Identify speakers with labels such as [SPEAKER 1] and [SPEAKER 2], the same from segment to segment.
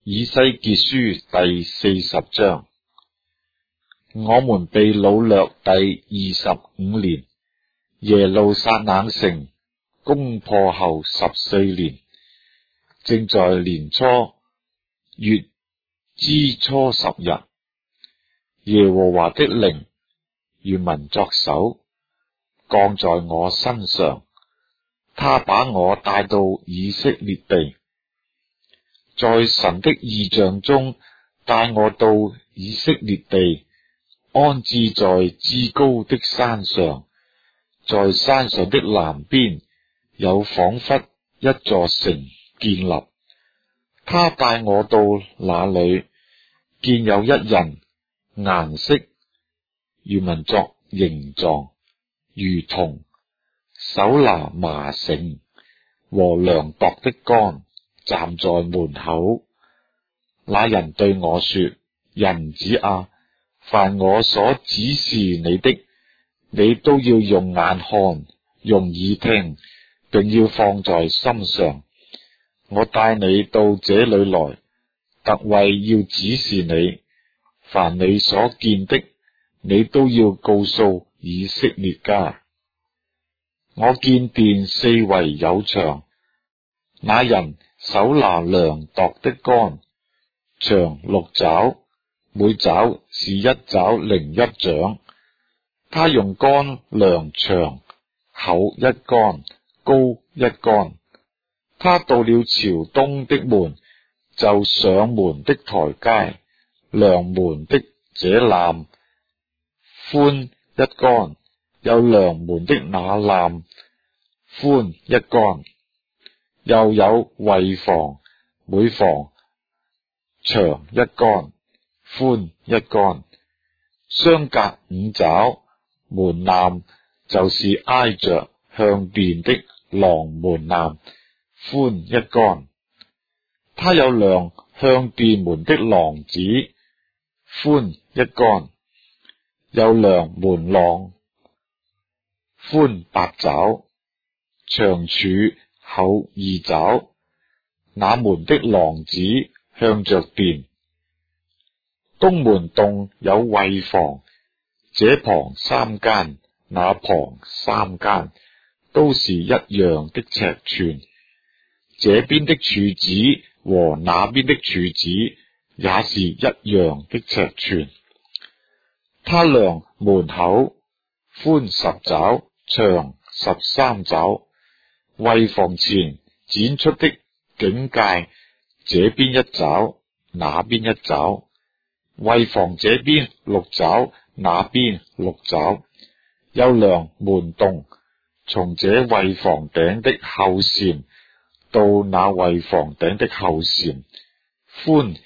[SPEAKER 1] 以西結書第40章。我們被擄掠第25年，耶路撒冷城攻破後14年，正在年初月之初10日，耶和華的靈如民作手降在我身上，他把我帶到以色列地，在神的異象中帶我到以色列地，安置在至高的山上，在山上的南邊有仿佛一座城建立。他帶我到那裏，見有一人，顏色如民作形狀，如銅，手拿麻繩和量度的竿，站在門口。那人對我說：人子啊，凡我所指示你的，你都要用眼看，用耳聽，並要放在心上。我帶你到這裏來，特為要指示你，凡你所見的，你都要告訴以色列家。我見殿四圍有牆，那人手拿量度的竿，長6肘，每肘是1肘零1掌。他用竿量長、厚一竿，高一竿。他到了朝東的門，就上門的台階，量門的這檻，寬一竿，又量門的那檻，寬一竿。又有衛房，每房長一竿，寬一竿，相隔5肘。門檻就是挨着向殿的廊門檻，寬一竿。他有量向殿門的廊子，寬一竿，又量門廊，寬8肘，長柱厚2肘。那門的廊子向着殿。東門洞有衛房，這旁3間，那旁3間，都是一樣的尺寸。這邊的柱子和那邊的柱子也是一樣的尺寸。他量門口，寬10肘，長13肘。衛房前剪出的境界，這邊1肘，那邊1肘。衛房這邊6肘，那邊6肘。又量門洞，從這衛房頂的後簷到那衛房頂的後簷，寬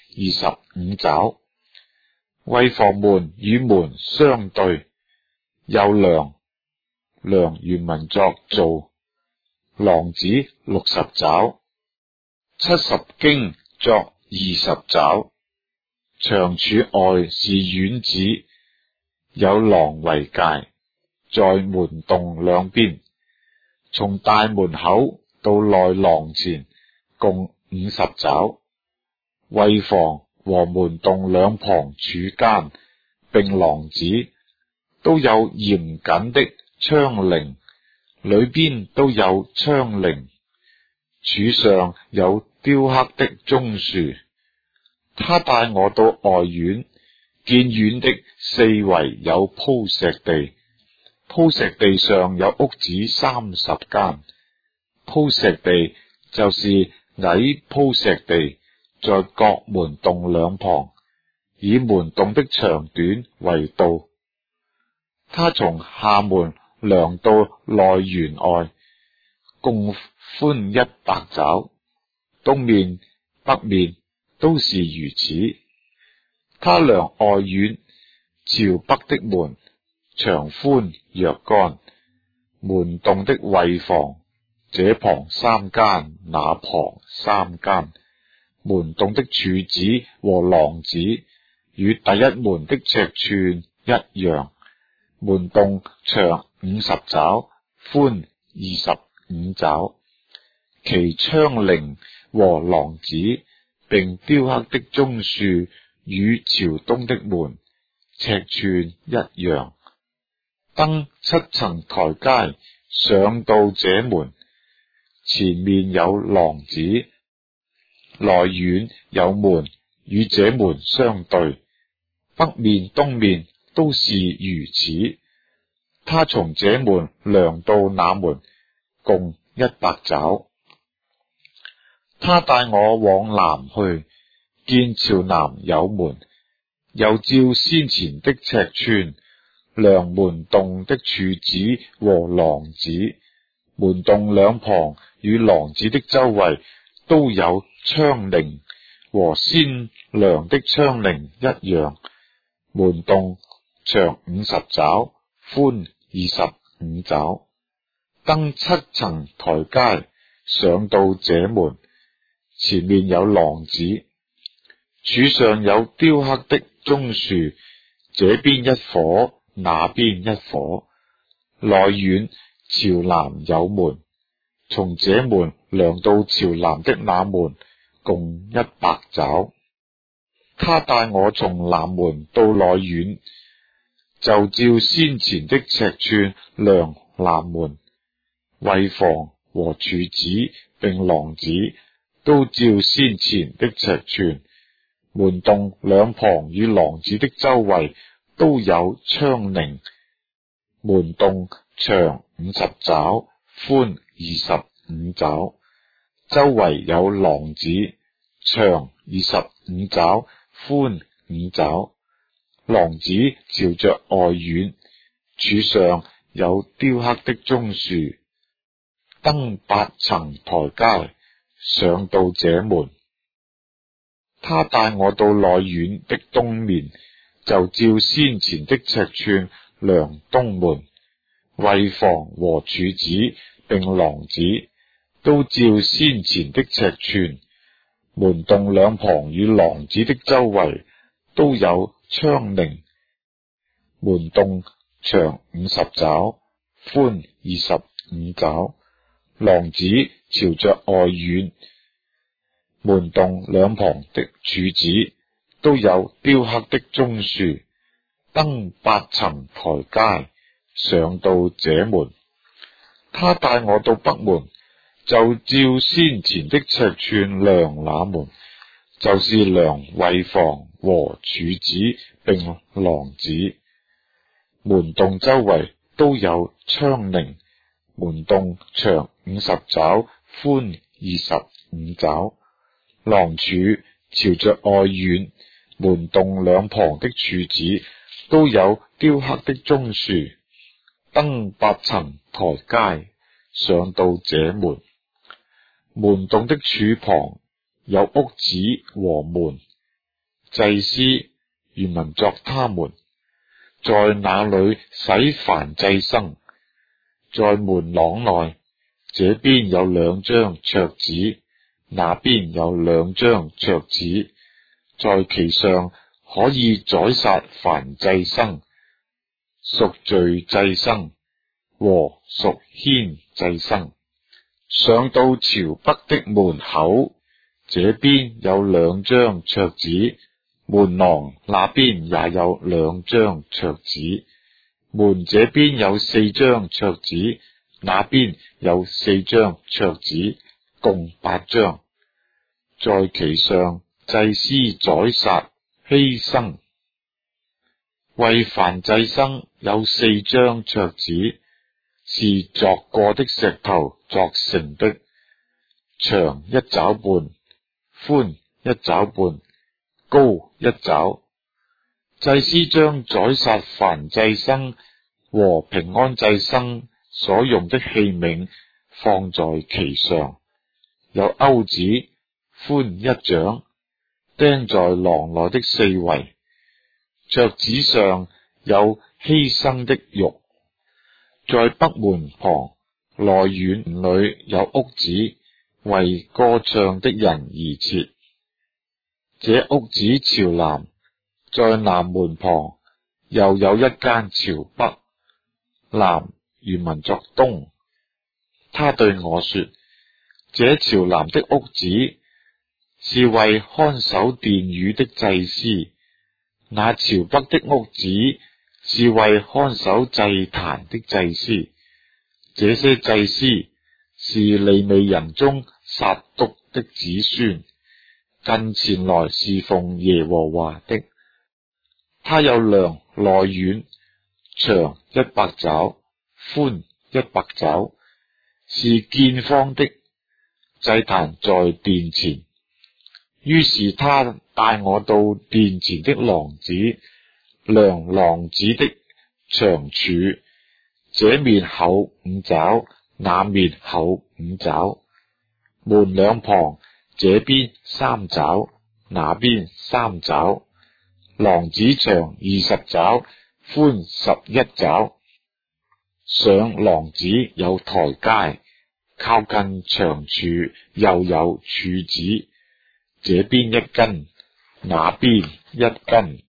[SPEAKER 1] 25肘。衛房門與門相對，又量原文作造，廊子60肘，70經作20肘。長柱外是院子，有廊為界，在門洞兩邊。從大門口到內廊前，共50肘。衛房和門洞兩旁柱間並廊子都有嚴謹的窗棂，裏邊都有窗棂，柱上有雕刻的棕樹。他帶我到外院，見院的四圍有鋪石地，鋪石地上有屋子30間。鋪石地就是矮鋪石地，在各門洞兩旁，以門洞的長短為度。他從下門量到內園外，共寬100肘，東面、北面都是如此。他量外院，朝北的門，長寬若干。門洞的衛房，這旁3間，那旁3間。門洞的柱子和廊子與第一門的尺寸一樣。門洞長50肘，寬25肘。其窗棂和廊子並雕刻的棕樹與朝東的門尺寸一樣。登7層台階上到這門，前面有廊子，內院有門與這門相對，北面東面都是如此。他從這門量到那門，共100肘。他帶我往南去，見朝南有門，又照先前的尺寸量門洞的柱子和廊子，門洞兩旁與廊子的周圍都有窗棂，和先量的窗棂一樣。門洞長50肘，寬25肘。登7層台階上到這門，前面有廊子，柱上有雕刻的棕樹，這邊一棵，那邊一棵。內院朝南有門，從這門量到朝南的那門，共100肘。他帶我從南門到內院，就照先前的尺寸量南門、衛房和柱子並廊子，都照先前的尺寸。門洞兩旁與廊子的周圍都有窗棂，門洞長50肘，寬25肘，周圍有廊子，長25肘，寬5肘。廊子朝着外院，柱上有雕刻的棕樹。登8層台階上到這門，他帶我到內院的東面，就照先前的尺寸量東門、衛房和柱子並廊子，都照先前的尺寸。門洞兩旁與廊子的周圍都有窗棂，門洞長50肘，寬25肘。廊子朝着外院，門洞兩旁的柱子都有雕刻的棕樹。登8層台階上到這門，他帶我到北門，就照先前的尺寸量那門，就是量衛房和柱子並廊子。門洞周圍都有窗棂，門洞長50肘，寬25肘。廊柱朝着外院，門洞兩旁的柱子都有雕刻的棕樹。登8層台階上到這門，門洞的柱旁有屋子和門，祭司原文作他們，在那裏洗燔祭牲。在門廊內，這邊有2張桌子，那邊有2張桌子，在其上可以宰殺燔祭牲、贖罪祭牲和贖愆祭牲。上到朝北的門口，這邊有2張桌子，門廊那邊也有2張桌子，門這邊有4張桌子，那邊有4張桌子，共8張。在其上，祭司宰殺犧牲。為燔祭牲有4張桌子，是鑿過的石頭鑿成的，長1肘半，寬1肘半，高1肘。祭司將宰殺燔祭牲和平安祭牲所用的器皿放在其上，有鈎子，寬1掌，釘在廊內的4圍。桌子上有犧牲的肉。在北門旁內院裏有屋子，為歌唱的人而設。這屋子朝南，在南門旁又有一間朝北。南原文作東。他對我說：這朝南的屋子是為看守殿宇的祭司；那朝北的屋子是為看守祭壇的祭司。這些祭司是利未人中撒督的子孫，近前來侍奉耶和華的。他有量內院，長100肘，寬100肘，是見方的。祭壇在殿前。於是他帶我到殿前的廊子，量廊子的長處，這面厚5肘，那面厚5肘。門兩旁，這邊3肘，那邊3肘。廊子長20肘，寬11肘。上廊子有台階，靠近長處又有柱子，這邊1根，那邊1根。